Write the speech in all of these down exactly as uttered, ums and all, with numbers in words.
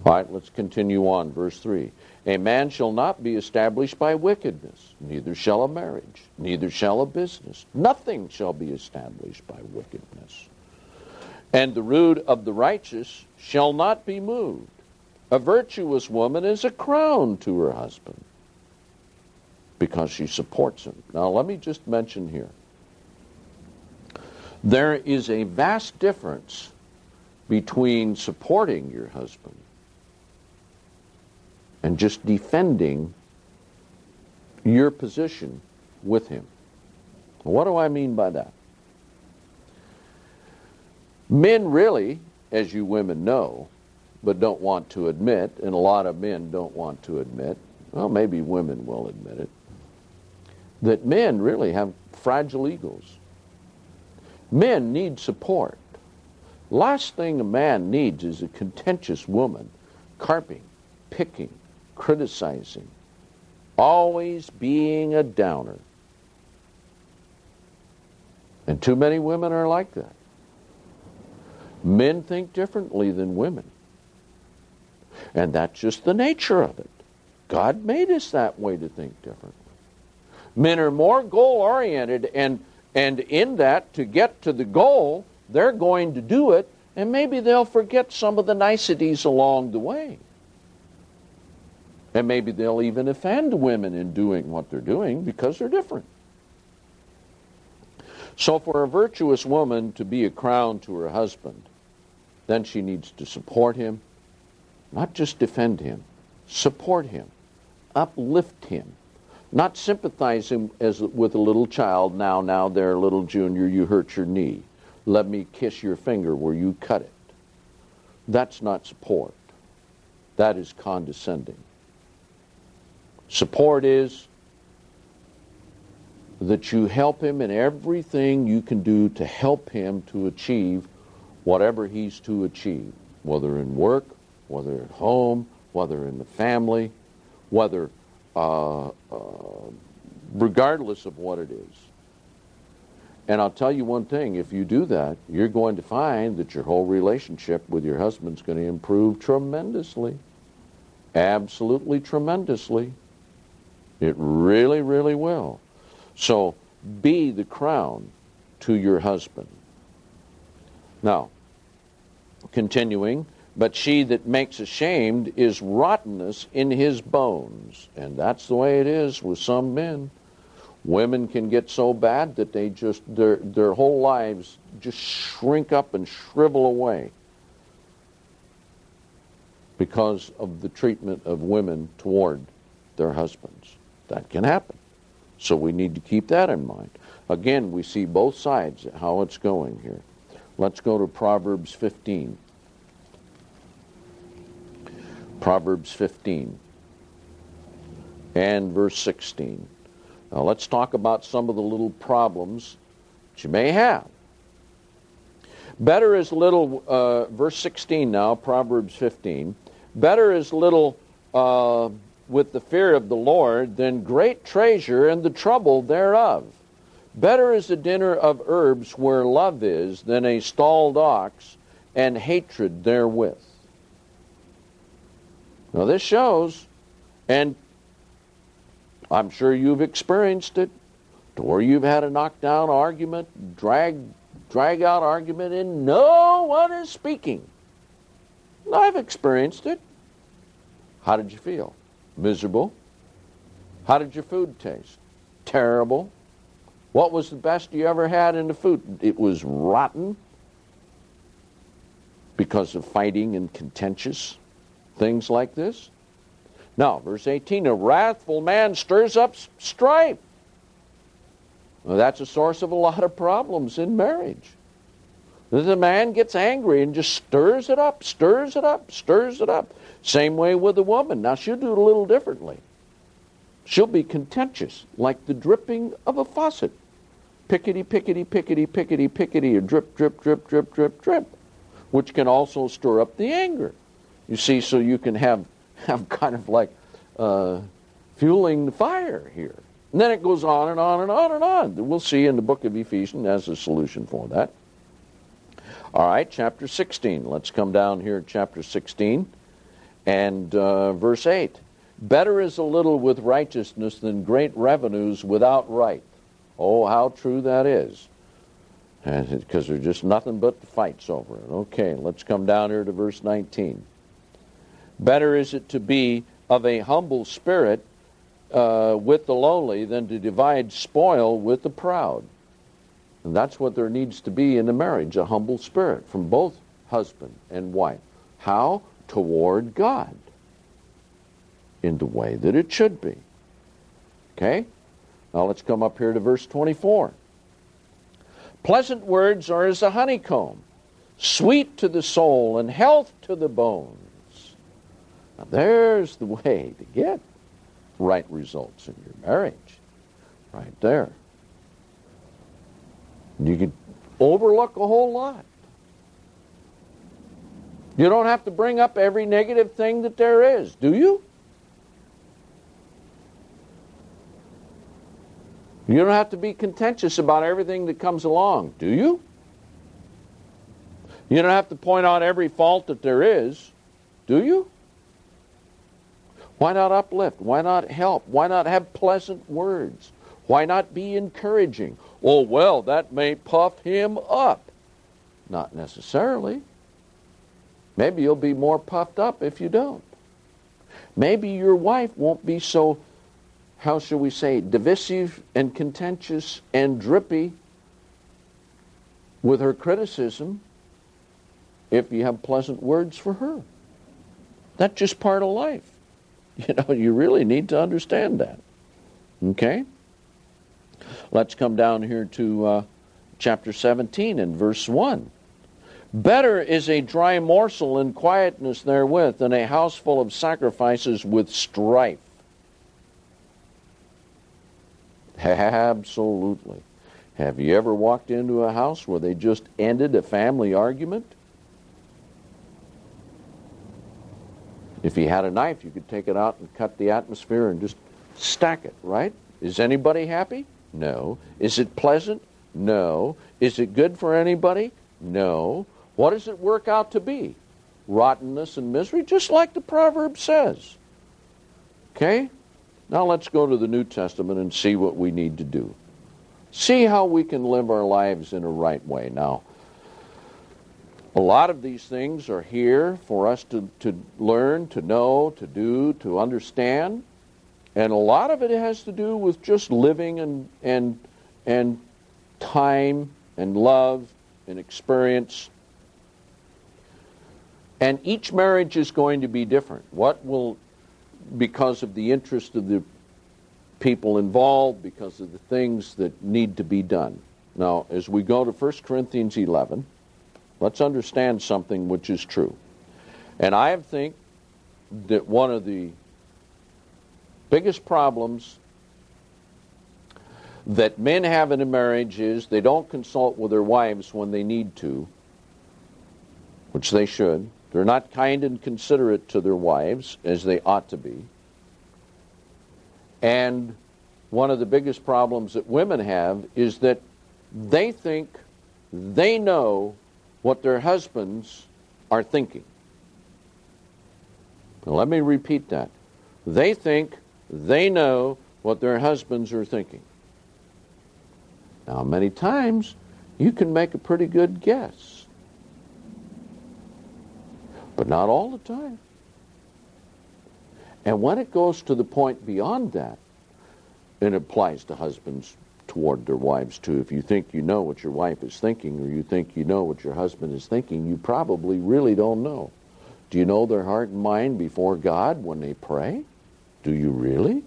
All right, let's continue on. Verse three. A man shall not be established by wickedness, neither shall a marriage, neither shall a business. Nothing shall be established by wickedness. And the root of the righteous shall not be moved. A virtuous woman is a crown to her husband, because she supports him. Now let me just mention here, there is a vast difference between supporting your husband and just defending your position with him. What do I mean by that? Men really, as you women know, but don't want to admit, and a lot of men don't want to admit, well, maybe women will admit it, that men really have fragile egos. Men need support. Last thing a man needs is a contentious woman carping, picking, criticizing, always being a downer. And too many women are like that. Men think differently than women. And that's just the nature of it. God made us that way to think differently. Men are more goal-oriented, and, and in that, to get to the goal, they're going to do it, and maybe they'll forget some of the niceties along the way. And maybe they'll even offend women in doing what they're doing because they're different. So for a virtuous woman to be a crown to her husband, then she needs to support him, not just defend him, support him, uplift him, not sympathize him as with a little child. Now, now, there, little Junior, you hurt your knee. Let me kiss your finger where you cut it. That's not support. That is condescending. Support is that you help him in everything you can do to help him to achieve whatever he's to achieve, whether in work, whether at home, whether in the family, whether uh, uh, regardless of what it is. And I'll tell you one thing, if you do that, you're going to find that your whole relationship with your husband's going to improve tremendously. Absolutely tremendously. It really, really will. So, be the crown to your husband. Now, continuing, but she that makes ashamed is rottenness in his bones. And that's the way it is with some men. Women can get so bad that they just, their, their whole lives just shrink up and shrivel away because of the treatment of women toward their husbands. That can happen. So we need to keep that in mind. Again, we see both sides, how it's going here. Let's go to Proverbs fifteen. Proverbs fifteen and verse sixteen. Now let's talk about some of the little problems that you may have. Better is little, uh, verse sixteen now, Proverbs fifteen. Better is little uh, with the fear of the Lord than great treasure and the trouble thereof. Better is a dinner of herbs where love is than a stalled ox and hatred therewith. Now this shows, and I'm sure you've experienced it, to where you've had a knockdown argument, drag, drag out argument, and no one is speaking. I've experienced it. How did you feel? Miserable. How did your food taste? Terrible. What was the best you ever had in the food? It was rotten because of fighting and contentious things like this. Now, verse eighteen, a wrathful man stirs up strife. Well, that's a source of a lot of problems in marriage. The man gets angry and just stirs it up, stirs it up, stirs it up. Same way with a woman. Now, she'll do it a little differently. She'll be contentious, like the dripping of a faucet. Pickety, pickety, pickety, pickety, pickety, or drip, drip, drip, drip, drip, drip, which can also stir up the anger. You see, so you can have, have kind of like uh, fueling the fire here. And then it goes on and on and on and on. We'll see in the book of Ephesians as a solution for that. All right, chapter sixteen. Let's come down here at chapter sixteen. And uh, verse eight, better is a little with righteousness than great revenues without right. Oh, how true that is. Because there's just nothing but fights over it. Okay, let's come down here to verse nineteen. Better is it to be of a humble spirit uh, with the lowly than to divide spoil with the proud. And that's what there needs to be in a marriage, a humble spirit from both husband and wife. How? Toward God. In the way that it should be. Okay? Now let's come up here to verse twenty-four. Pleasant words are as a honeycomb, sweet to the soul and health to the bones. Now there's the way to get right results in your marriage. Right there. You could overlook a whole lot. You don't have to bring up every negative thing that there is, do you? You don't have to be contentious about everything that comes along, do you? You don't have to point out every fault that there is, do you? Why not uplift? Why not help? Why not have pleasant words? Why not be encouraging? Oh, well, that may puff him up. Not necessarily. Maybe you'll be more puffed up if you don't. Maybe your wife won't be so, how shall we say, divisive and contentious and drippy with her criticism if you have pleasant words for her. That's just part of life. You know, you really need to understand that. Okay? Let's come down here to uh, chapter seventeen and verse one. Better is a dry morsel in quietness therewith than a house full of sacrifices with strife. Absolutely. Have you ever walked into a house where they just ended a family argument? If you had a knife, you could take it out and cut the atmosphere and just stack it, right? Is anybody happy? No. Is it pleasant? No. Is it good for anybody? No. What does it work out to be? Rottenness and misery, just like the proverb says. Okay? Now let's go to the New Testament and see what we need to do. See how we can live our lives in a right way. Now, a lot of these things are here for us to, to learn, to know, to do, to understand. And a lot of it has to do with just living and and and time and love and experience. And each marriage is going to be different. What will, because of the interest of the people involved, because of the things that need to be done. Now, as we go to First Corinthians eleven, let's understand something which is true. And I think that one of the biggest problems that men have in a marriage is they don't consult with their wives when they need to, which they should. They're not kind and considerate to their wives as they ought to be. And one of the biggest problems that women have is that they think they know what their husbands are thinking. Now, let me repeat that. They think they know what their husbands are thinking. Now, many times, you can make a pretty good guess. But not all the time. And when it goes to the point beyond that, and it applies to husbands toward their wives too. If you think you know what your wife is thinking, or you think you know what your husband is thinking, you probably really don't know. Do you know their heart and mind before God when they pray? Do you really?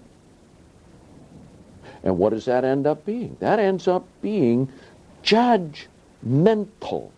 And what does that end up being? That ends up being judgmental.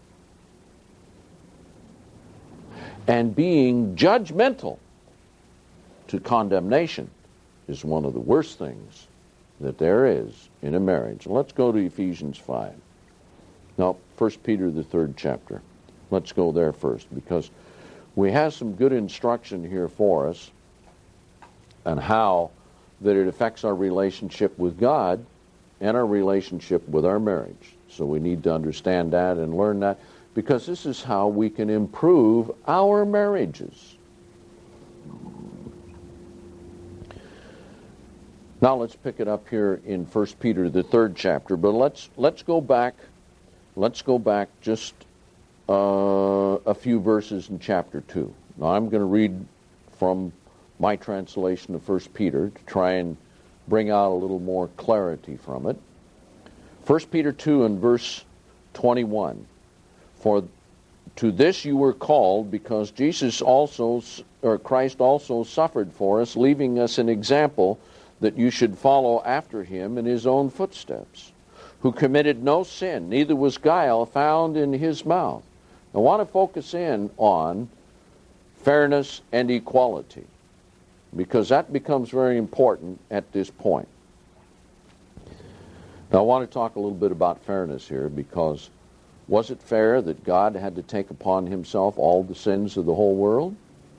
And being judgmental to condemnation is one of the worst things that there is in a marriage. Let's go to Ephesians five. No, First Peter, the third chapter. Let's go there first, because we have some good instruction here for us on how that it affects our relationship with God and our relationship with our marriage. So we need to understand that and learn that, because this is how we can improve our marriages. Now let's pick it up here in First Peter, the third chapter. But let's let's go back. Let's go back just uh, a few verses in chapter two. Now I'm going to read from my translation of First Peter to try and bring out a little more clarity from it. First Peter two and verse twenty-one. For to this you were called, because Jesus also, or Christ also suffered for us, leaving us an example that you should follow after him in his own footsteps, who committed no sin, neither was guile found in his mouth. I want to focus in on fairness and equality, because that becomes very important at this point. Now I want to talk a little bit about fairness here, because was it fair that God had to take upon himself all the sins of the whole world?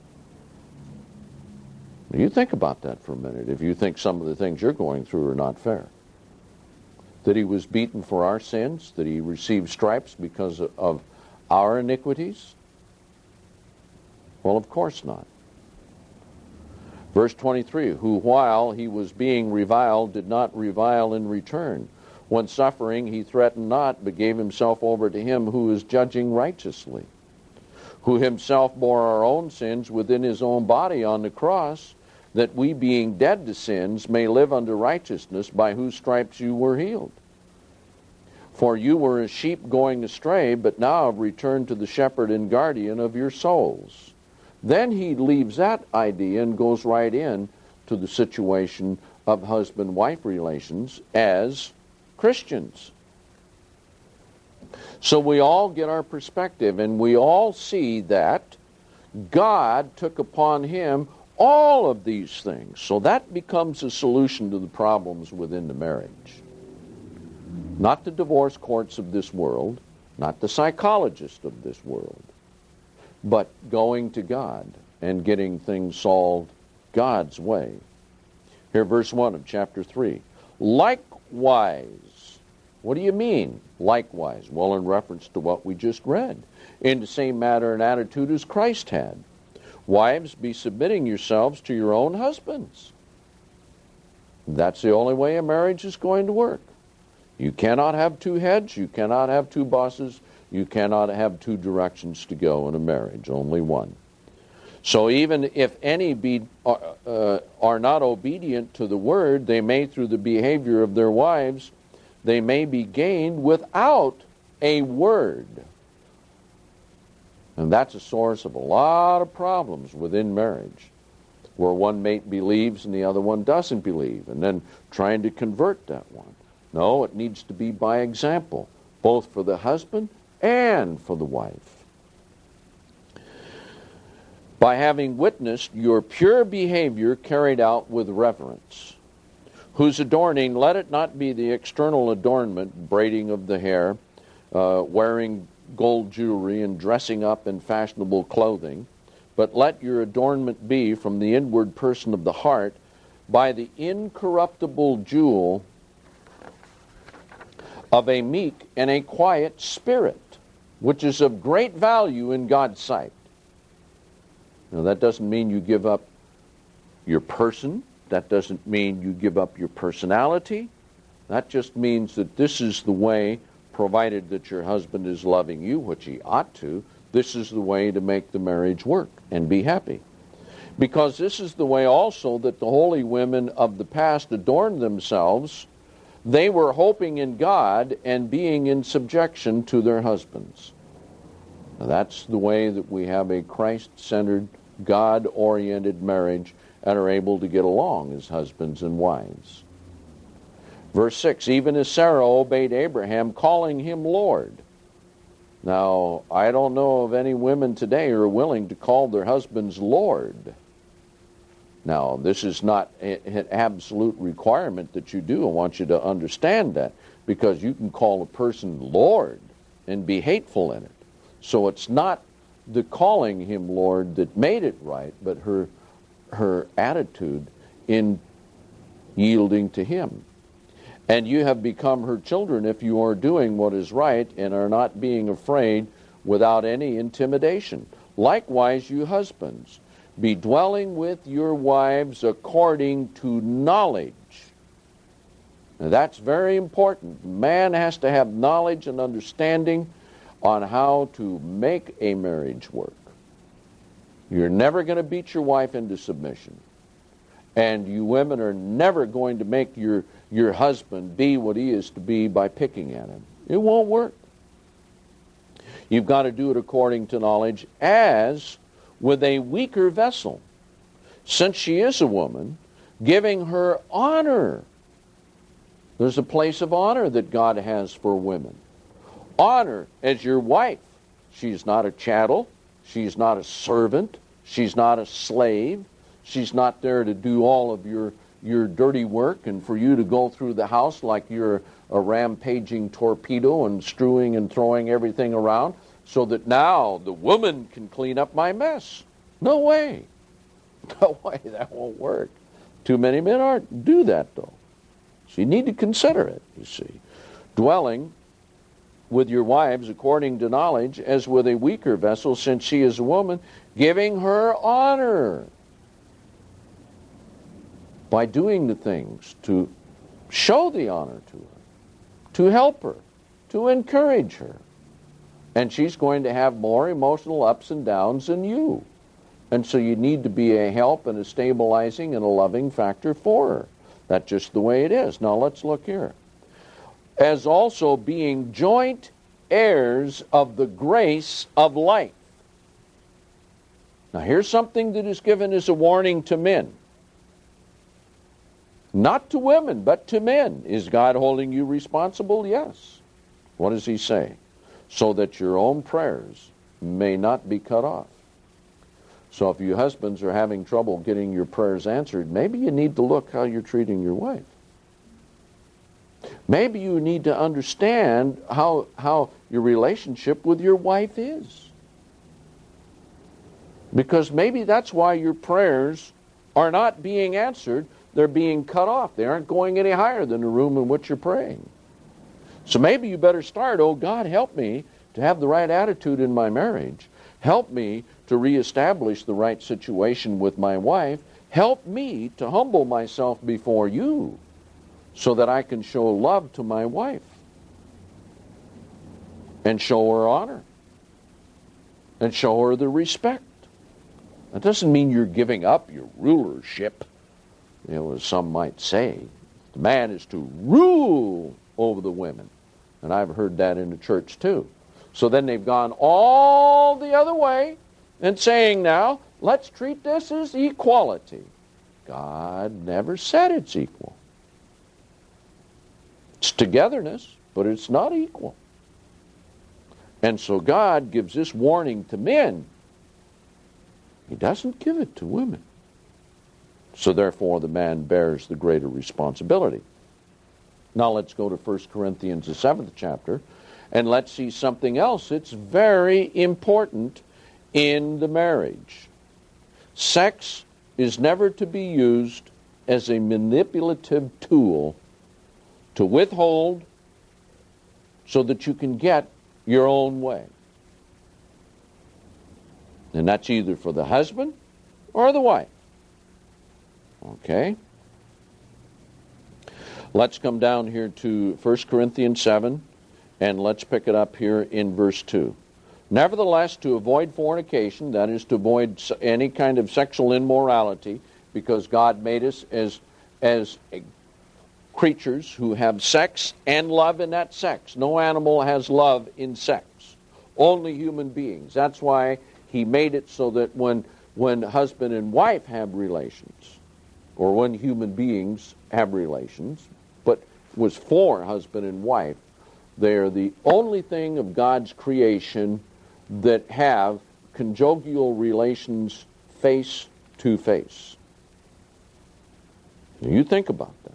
You think about that for a minute, if you think some of the things you're going through are not fair. That he was beaten for our sins, that he received stripes because of our iniquities? Well, of course not. Verse twenty-three, who while he was being reviled did not revile in return. When suffering he threatened not, but gave himself over to him who is judging righteously, who himself bore our own sins within his own body on the cross, that we being dead to sins may live unto righteousness, by whose stripes you were healed. For you were as sheep going astray, but now have returned to the shepherd and guardian of your souls. Then he leaves that idea and goes right in to the situation of husband-wife relations as Christians. So we all get our perspective, and we all see that God took upon him all of these things. So that becomes a solution to the problems within the marriage. Not the divorce courts of this world, not the psychologists of this world, but going to God and getting things solved God's way. Here, verse one of chapter three. Likewise. What do you mean, likewise? Well, in reference to what we just read. In the same manner and attitude as Christ had. Wives, be submitting yourselves to your own husbands. That's the only way a marriage is going to work. You cannot have two heads. You cannot have two bosses. You cannot have two directions to go in a marriage. Only one. So even if any be uh, uh, are not obedient to the word, they may, through the behavior of their wives, they may be gained without a word. And that's a source of a lot of problems within marriage, where one mate believes and the other one doesn't believe, and then trying to convert that one. No, it needs to be by example, both for the husband and for the wife. By having witnessed your pure behavior carried out with reverence, whose adorning, let it not be the external adornment, braiding of the hair, uh, wearing gold jewelry, and dressing up in fashionable clothing, but let your adornment be from the inward person of the heart, by the incorruptible jewel of a meek and a quiet spirit, which is of great value in God's sight. Now, that doesn't mean you give up your person. That doesn't mean you give up your personality. That just means that this is the way, provided that your husband is loving you, which he ought to, this is the way to make the marriage work and be happy. Because this is the way also that the holy women of the past adorned themselves. They were hoping in God and being in subjection to their husbands. Now, that's the way that we have a Christ-centered, God-oriented marriage and are able to get along as husbands and wives. Verse six, even as Sarah obeyed Abraham, calling him Lord. Now, I don't know of any women today who are willing to call their husbands Lord. Now, this is not an absolute requirement that you do. I want you to understand that, because you can call a person Lord and be hateful in it. So it's not the calling him Lord that made it right, but her her attitude in yielding to him. And you have become her children if you are doing what is right and are not being afraid without any intimidation. Likewise, you husbands, be dwelling with your wives according to knowledge. Now, that's very important. Man has to have knowledge and understanding on how to make a marriage work. You're never going to beat your wife into submission. And you women are never going to make your, your husband be what he is to be by picking at him. It won't work. You've got to do it according to knowledge, as with a weaker vessel, since she is a woman, giving her honor. There's a place of honor that God has for women. Honor as your wife. She's not a chattel. She's not a servant. She's not a slave. She's not there to do all of your, your dirty work and for you to go through the house like you're a rampaging torpedo and strewing and throwing everything around so that now the woman can clean up my mess. No way. No way. That won't work. Too many men aren't do that, though. So you need to consider it, you see. Dwelling with your wives according to knowledge, as with a weaker vessel, since she is a woman, giving her honor by doing the things to show the honor to her, to help her, to encourage her. And she's going to have more emotional ups and downs than you. And so you need to be a help and a stabilizing and a loving factor for her. That's just the way it is. Now let's look here. As also being joint heirs of the grace of life. Now here's something that is given as a warning to men. Not to women, but to men. Is God holding you responsible? Yes. What does he say? So that your own prayers may not be cut off. So if you husbands are having trouble getting your prayers answered, maybe you need to look how you're treating your wife. Maybe you need to understand how, how your relationship with your wife is. Because maybe that's why your prayers are not being answered. They're being cut off. They aren't going any higher than the room in which you're praying. So maybe you better start, oh God, help me to have the right attitude in my marriage. Help me to reestablish the right situation with my wife. Help me to humble myself before you so that I can show love to my wife and show her honor and show her the respect. That doesn't mean you're giving up your rulership, you know, as some might say. The man is to rule over the women. And I've heard that in the church too. So then they've gone all the other way and saying now, let's treat this as equality. God never said it's equal. It's togetherness, but it's not equal. And so God gives this warning to men. He doesn't give it to women. So therefore the man bears the greater responsibility. Now let's go to First Corinthians, the seventh chapter, and let's see something else that's very important in the marriage. Sex is never to be used as a manipulative tool to withhold so that you can get your own way. And that's either for the husband or the wife. Okay? Let's come down here to First Corinthians seven, and let's pick it up here in verse two. Nevertheless, to avoid fornication, that is to avoid any kind of sexual immorality, because God made us as, as creatures who have sex and love in that sex. No animal has love in sex. Only human beings. That's why he made it so that when, when husband and wife have relations, or when human beings have relations, but was for husband and wife, they're the only thing of God's creation that have conjugal relations face to face. Now you think about that.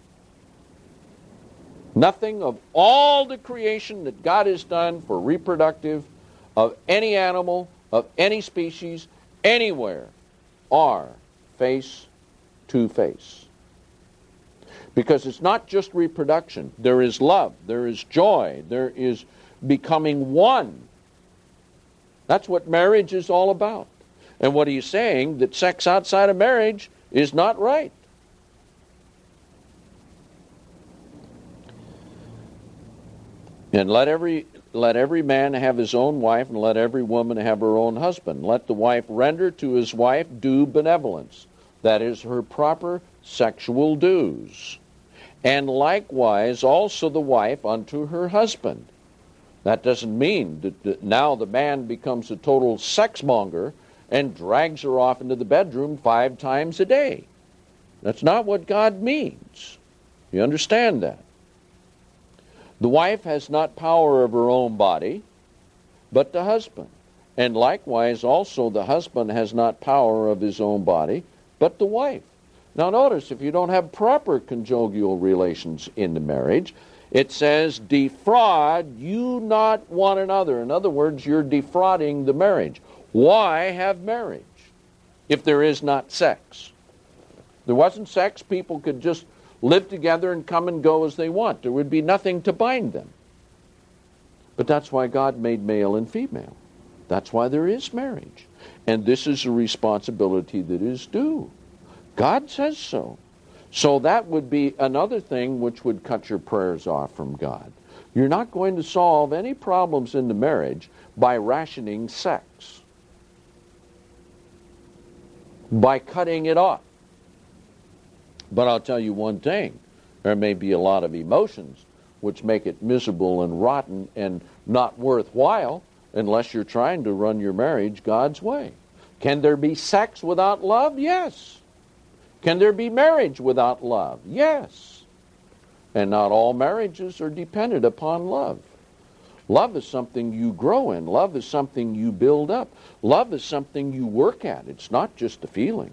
Nothing of all the creation that God has done for reproductive of any animal, of any species, anywhere, are face to face. Because it's not just reproduction. There is love. There is joy. There is becoming one. That's what marriage is all about. And what he's saying, that sex outside of marriage is not right. And let every let every man have his own wife, and let every woman have her own husband. Let the wife render to his wife due benevolence, that is, her proper sexual dues. And likewise also the wife unto her husband. That doesn't mean that, that now the man becomes a total sex monger and drags her off into the bedroom five times a day. That's not what God means. You understand that? The wife has not power of her own body, but the husband. And likewise also the husband has not power of his own body, but the wife. Now notice, if you don't have proper conjugal relations in the marriage, it says, defraud you not one another. In other words, you're defrauding the marriage. Why have marriage if there is not sex? If there wasn't sex, people could just live together and come and go as they want. There would be nothing to bind them. But that's why God made male and female. That's why there is marriage. And this is a responsibility that is due. God says so. So that would be another thing which would cut your prayers off from God. You're not going to solve any problems in the marriage by rationing sex, by cutting it off. But I'll tell you one thing. There may be a lot of emotions which make it miserable and rotten and not worthwhile unless you're trying to run your marriage God's way. Can there be sex without love? Yes. Can there be marriage without love? Yes. And not all marriages are dependent upon love. Love is something you grow in. Love is something you build up. Love is something you work at. It's not just a feeling.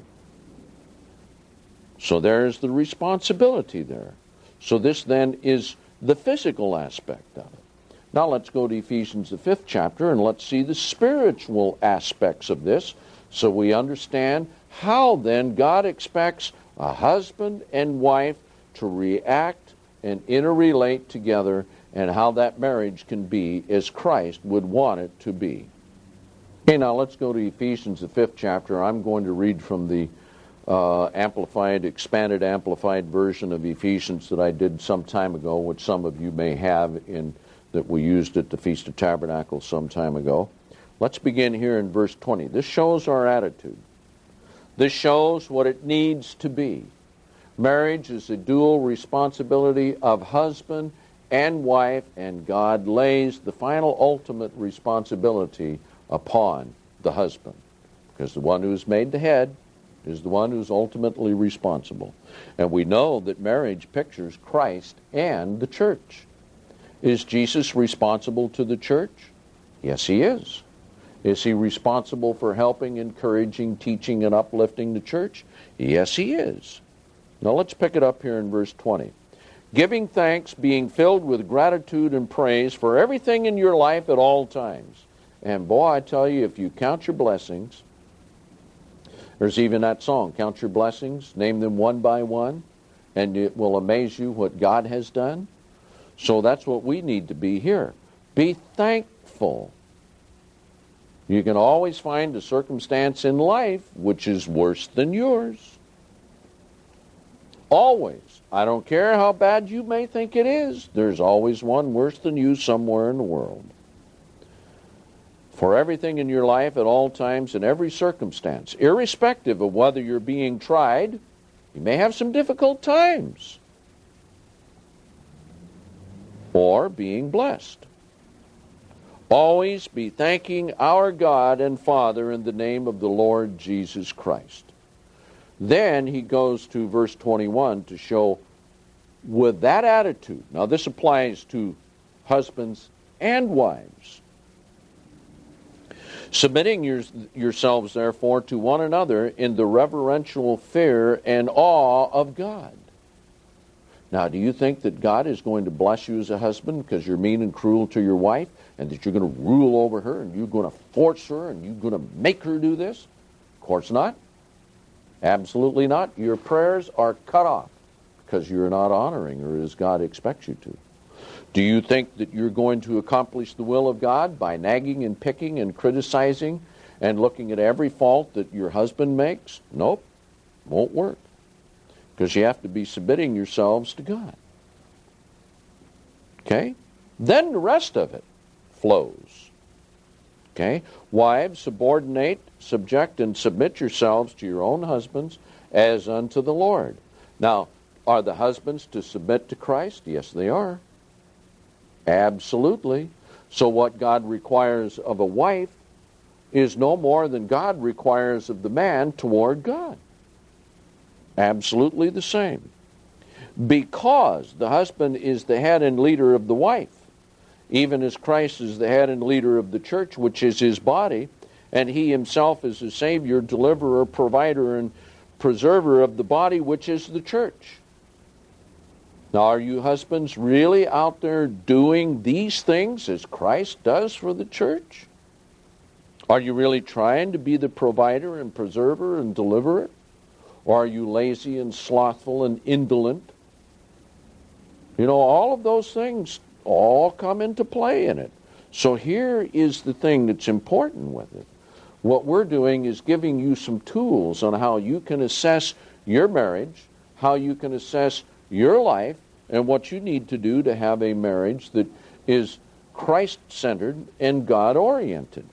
So there's the responsibility there. So this then is the physical aspect of it. Now let's go to Ephesians, the fifth chapter, and let's see the spiritual aspects of this so we understand how then God expects a husband and wife to react and interrelate together, and how that marriage can be as Christ would want it to be. Okay, now let's go to Ephesians, the fifth chapter. I'm going to read from the uh, amplified, expanded amplified version of Ephesians that I did some time ago, which some of you may have in that we used at the Feast of Tabernacles some time ago. Let's begin here in verse twenty. This shows our attitude. This shows what it needs to be. Marriage is a dual responsibility of husband and wife, and God lays the final ultimate responsibility upon the husband, because the one who's made the head is the one who's ultimately responsible. And we know that marriage pictures Christ and the church. Is Jesus responsible to the church? Yes, he is. Is he responsible for helping, encouraging, teaching, and uplifting the church? Yes, he is. Now let's pick it up here in verse twenty. Giving thanks, being filled with gratitude and praise for everything in your life at all times. And boy, I tell you, if you count your blessings, there's even that song, count your blessings, name them one by one, and it will amaze you what God has done. So that's what we need to be here. Be thankful. You can always find a circumstance in life which is worse than yours. Always. I don't care how bad you may think it is. There's always one worse than you somewhere in the world. For everything in your life at all times in every circumstance, irrespective of whether you're being tried, you may have some difficult times, or being blessed. Always be thanking our God and Father in the name of the Lord Jesus Christ. Then he goes to verse twenty-one to show with that attitude. Now this applies to husbands and wives. Submitting your, yourselves therefore to one another in the reverential fear and awe of God. Now, do you think that God is going to bless you as a husband because you're mean and cruel to your wife, and that you're going to rule over her, and you're going to force her, and you're going to make her do this? Of course not. Absolutely not. Your prayers are cut off because you're not honoring her as God expects you to. Do you think that you're going to accomplish the will of God by nagging and picking and criticizing and looking at every fault that your husband makes? Nope. Won't work. Because you have to be submitting yourselves to God. Okay? Then the rest of it flows. Okay? Wives, subordinate, subject, and submit yourselves to your own husbands as unto the Lord. Now, are the husbands to submit to Christ? Yes, they are. Absolutely. So what God requires of a wife is no more than God requires of the man toward God. Absolutely the same. Because the husband is the head and leader of the wife, even as Christ is the head and leader of the church, which is his body, and he himself is the Savior, deliverer, provider, and preserver of the body, which is the church. Now, are you husbands really out there doing these things as Christ does for the church? Are you really trying to be the provider and preserver and deliverer? Or are you lazy and slothful and indolent? You know, all of those things all come into play in it. So here is the thing that's important with it. What we're doing is giving you some tools on how you can assess your marriage, how you can assess your life, and what you need to do to have a marriage that is Christ-centered and God-oriented.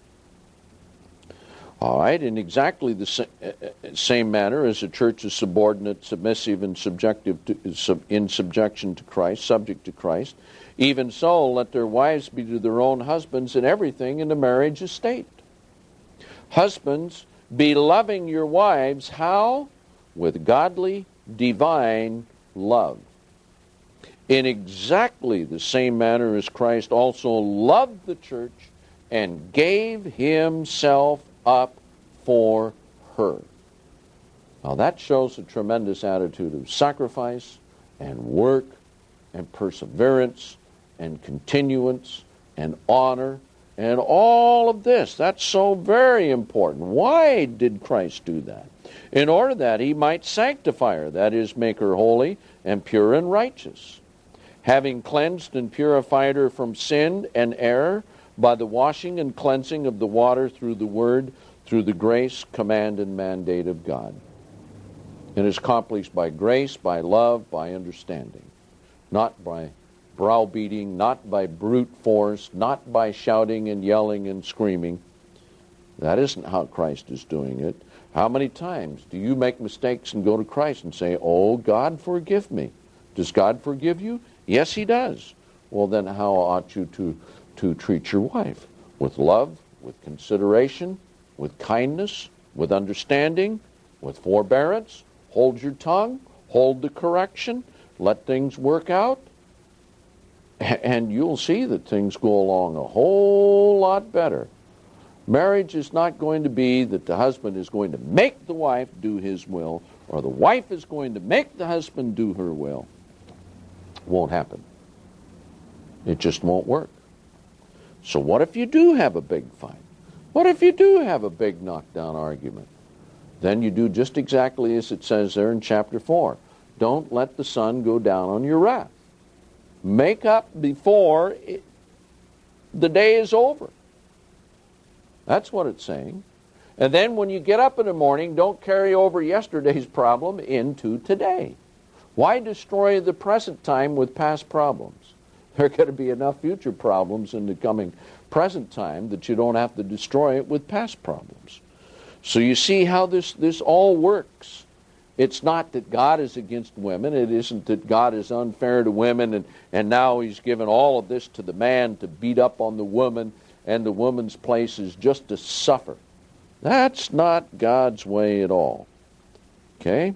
All right, in exactly the sa- same manner as a church is subordinate, submissive, and subjective to, in subjection to Christ, subject to Christ, even so let their wives be to their own husbands in everything in the marriage estate. Husbands, be loving your wives, how? With godly, divine love. In exactly the same manner as Christ also loved the church and gave himself up for her. Now that shows a tremendous attitude of sacrifice and work and perseverance and continuance and honor and all of this. That's so very important. Why did Christ do that? In order that he might sanctify her, that is, make her holy and pure and righteous, having cleansed and purified her from sin and error by the washing and cleansing of the water through the word, through the grace, command, and mandate of God. It is accomplished by grace, by love, by understanding, not by browbeating, not by brute force, not by shouting and yelling and screaming. That isn't how Christ is doing it. How many times do you make mistakes and go to Christ and say, "Oh, God, forgive me"? Does God forgive you? Yes, he does. Well, then how ought you to, to treat your wife? With love, with consideration, with kindness, with understanding, with forbearance. Hold your tongue, hold the correction, let things work out, and you'll see that things go along a whole lot better. Marriage is not going to be that the husband is going to make the wife do his will, or the wife is going to make the husband do her will. It won't happen. It just won't work. So what if you do have a big fight? What if you do have a big knockdown argument? Then you do just exactly as it says there in chapter four. Don't let the sun go down on your wrath. Make up before it, the day is over. That's what it's saying. And then when you get up in the morning, don't carry over yesterday's problem into today. Why destroy the present time with past problems? There are going to be enough future problems in the coming present time that you don't have to destroy it with past problems. So you see how this, this all works. It's not that God is against women. It isn't that God is unfair to women and, and now he's given all of this to the man to beat up on the woman, and the woman's place is just to suffer. That's not God's way at all. Okay?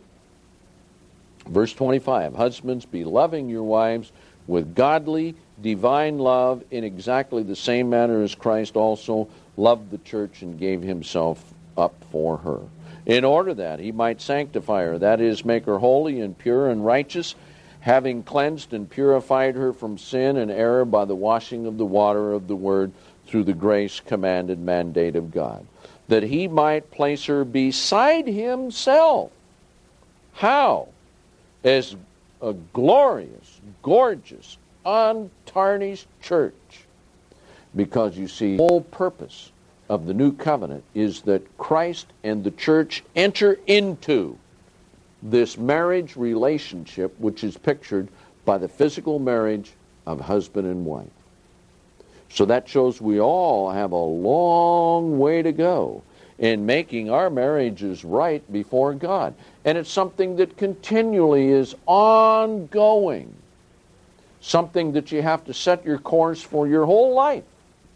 Verse twenty-five, husbands, be loving your wives with godly, divine love in exactly the same manner as Christ also loved the church and gave himself up for her, in order that he might sanctify her, that is, make her holy and pure and righteous, having cleansed and purified her from sin and error by the washing of the water of the word through the grace, command, and mandate of God, that he might place her beside himself. How? As a glorious, gorgeous, untarnished church. Because you see, the whole purpose of the new covenant is that Christ and the church enter into this marriage relationship, which is pictured by the physical marriage of husband and wife. So that shows we all have a long way to go in making our marriages right before God. And it's something that continually is ongoing. Something that you have to set your course for your whole life.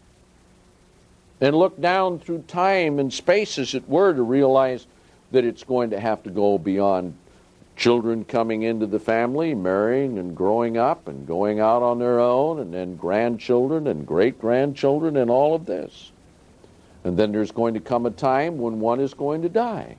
And look down through time and space, as it were, to realize that it's going to have to go beyond children coming into the family, marrying and growing up and going out on their own, and then grandchildren and great-grandchildren and all of this. And then there's going to come a time when one is going to die.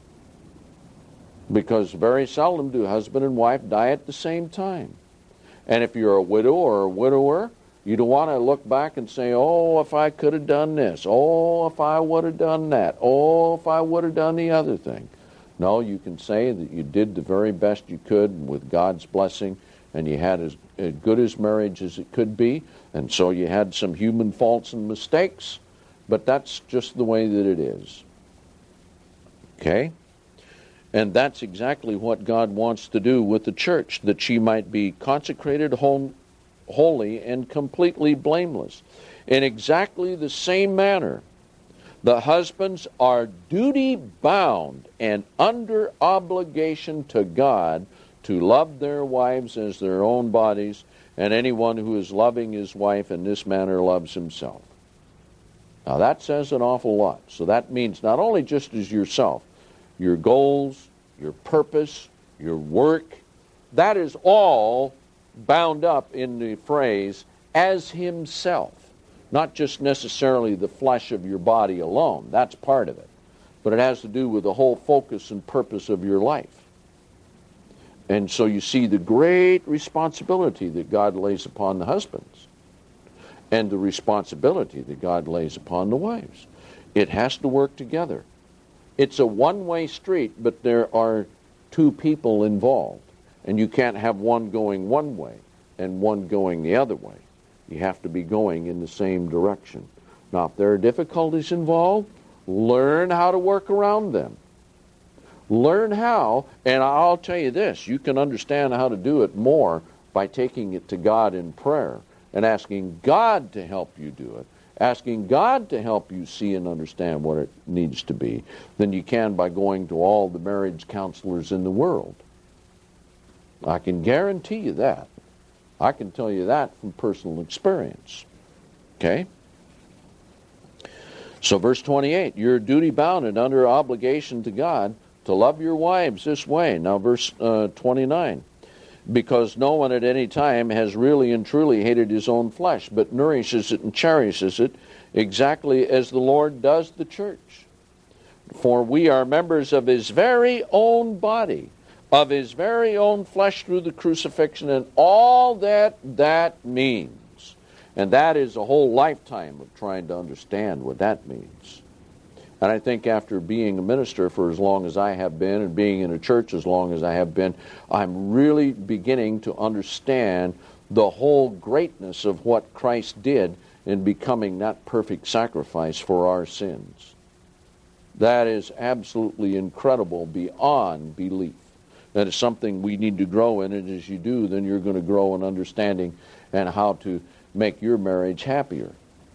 Because very seldom do husband and wife die at the same time. And if you're a widow or a widower, you don't want to look back and say, oh, if I could have done this. Oh, if I would have done that. Oh, if I would have done the other thing. No, you can say that you did the very best you could with God's blessing, and you had as, as good as marriage as it could be, and so you had some human faults and mistakes, but that's just the way that it is. Okay? And that's exactly what God wants to do with the church, that she might be consecrated, home, holy, and completely blameless. In exactly the same manner, the husbands are duty-bound and under obligation to God to love their wives as their own bodies, and anyone who is loving his wife in this manner loves himself. Now that says an awful lot. So that means not only just as yourself, your goals, your purpose, your work, that is all bound up in the phrase, as himself. Not just necessarily the flesh of your body alone. That's part of it. But it has to do with the whole focus and purpose of your life. And so you see the great responsibility that God lays upon the husbands and the responsibility that God lays upon the wives. It has to work together. It's a one-way street, but there are two people involved. And you can't have one going one way and one going the other way. You have to be going in the same direction. Now, if there are difficulties involved, learn how to work around them. Learn how, and I'll tell you this, you can understand how to do it more by taking it to God in prayer and asking God to help you do it, asking God to help you see and understand what it needs to be, than you can by going to all the marriage counselors in the world. I can guarantee you that. I can tell you that from personal experience. Okay? So verse twenty-eight, you're duty-bound and under obligation to God to love your wives this way. Now verse uh, twenty-nine, because no one at any time has really and truly hated his own flesh, but nourishes it and cherishes it, exactly as the Lord does the church. For we are members of his very own body, of his very own flesh through the crucifixion, and all that that means. And that is a whole lifetime of trying to understand what that means. And I think after being a minister for as long as I have been, and being in a church as long as I have been, I'm really beginning to understand the whole greatness of what Christ did in becoming that perfect sacrifice for our sins. That is absolutely incredible beyond belief. That is something we need to grow in, and as you do, then you're going to grow in understanding and how to make your marriage happier.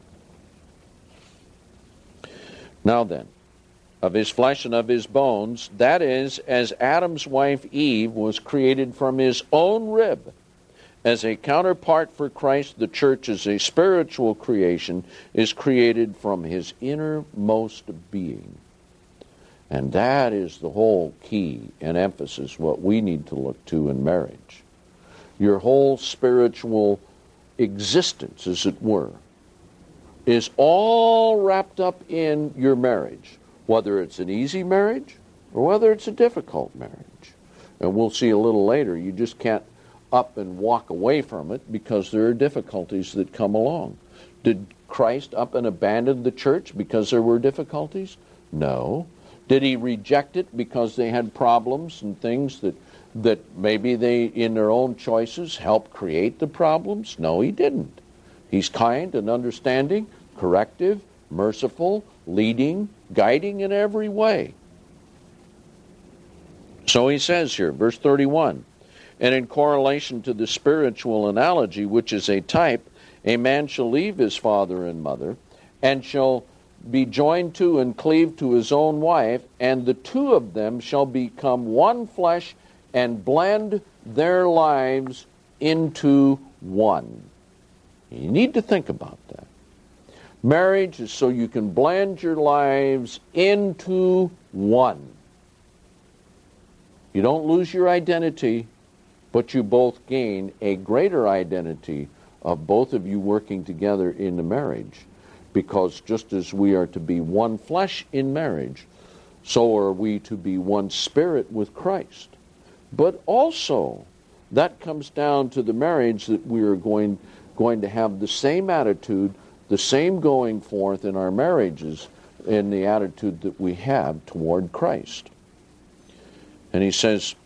Now then, of his flesh and of his bones, that is, as Adam's wife Eve was created from his own rib, as a counterpart for Christ, the church as a spiritual creation is created from his innermost being. And that is the whole key and emphasis, what we need to look to in marriage. Your whole spiritual existence, as it were, is all wrapped up in your marriage, whether it's an easy marriage or whether it's a difficult marriage. And we'll see a little later, you just can't up and walk away from it because there are difficulties that come along. Did Christ up and abandon the church because there were difficulties? No. Did he reject it because they had problems and things that that maybe they, in their own choices, helped create the problems? No, he didn't. He's kind and understanding, corrective, merciful, leading, guiding in every way. So he says here, verse thirty-one, And in correlation to the spiritual analogy, which is a type, a man shall leave his father and mother, and shall be joined to and cleave to his own wife, and the two of them shall become one flesh and blend their lives into one. You need to think about that. Marriage is so you can blend your lives into one. You don't lose your identity, but you both gain a greater identity of both of you working together in the marriage. Because just as we are to be one flesh in marriage, so are we to be one spirit with Christ. But also, that comes down to the marriage that we are going, going to have the same attitude, the same going forth in our marriages in the attitude that we have toward Christ. And he says,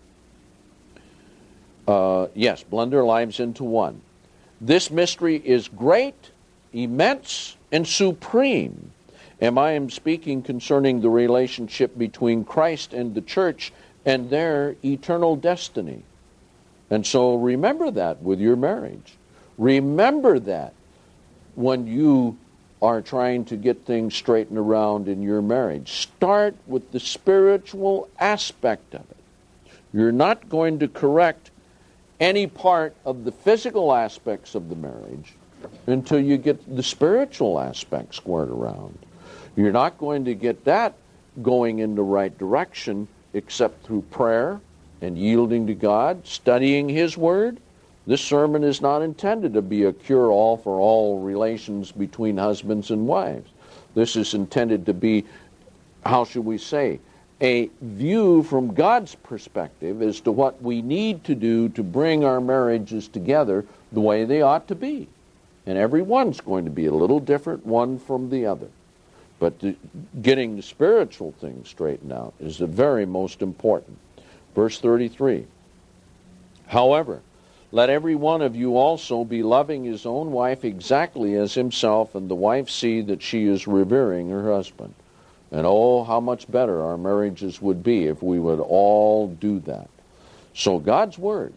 uh, yes, blend their lives into one. This mystery is great, immense, and supreme. And I am speaking concerning the relationship between Christ and the church and their eternal destiny. And so remember that with your marriage. Remember that when you are trying to get things straightened around in your marriage. Start with the spiritual aspect of it. You're not going to correct any part of the physical aspects of the marriage until you get the spiritual aspect squared around. You're not going to get that going in the right direction except through prayer and yielding to God, studying His Word. This sermon is not intended to be a cure-all for all relations between husbands and wives. This is intended to be, how should we say, a view from God's perspective as to what we need to do to bring our marriages together the way they ought to be. And every one's going to be a little different one from the other. But the, getting the spiritual things straightened out is the very most important. Verse thirty-three. However, let every one of you also be loving his own wife exactly as himself, and the wife see that she is revering her husband. And oh, how much better our marriages would be if we would all do that. So God's Word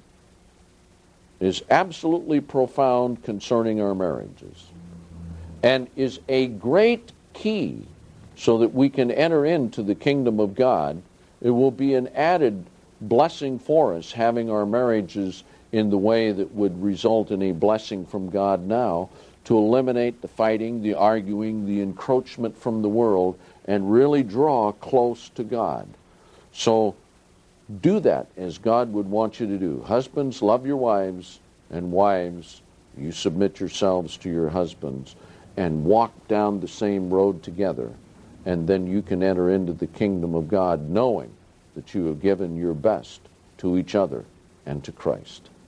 is absolutely profound concerning our marriages and is a great key so that we can enter into the kingdom of God. It will be an added blessing for us having our marriages in the way that would result in a blessing from God now to eliminate the fighting, the arguing, the encroachment from the world, and really draw close to God. So do that as God would want you to do. Husbands, love your wives, and wives, you submit yourselves to your husbands and walk down the same road together, and then you can enter into the kingdom of God knowing that you have given your best to each other and to Christ.